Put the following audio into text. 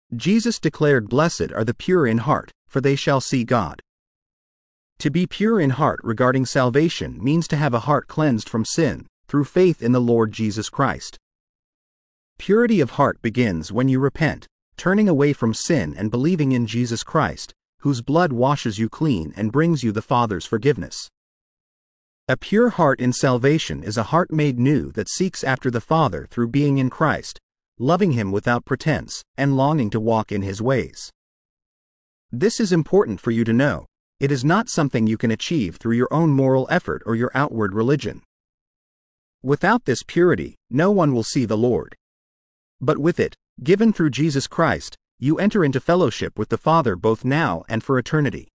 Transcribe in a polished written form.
Jesus declared, "Blessed are the pure in heart, for they shall see God." To be pure in heart regarding salvation means to have a heart cleansed from sin, through faith in the Lord Jesus Christ. Purity of heart begins when you repent, turning away from sin and believing in Jesus Christ, whose blood washes you clean and brings you the Father's forgiveness. A pure heart in salvation is a heart made new that seeks after the Father through being in Christ, loving Him without pretense, and longing to walk in His ways. This is important for you to know. It is not something you can achieve through your own moral effort or your outward religion. Without this purity, no one will see the Lord. But with it, given through Jesus Christ, you enter into fellowship with the Father both now and for eternity.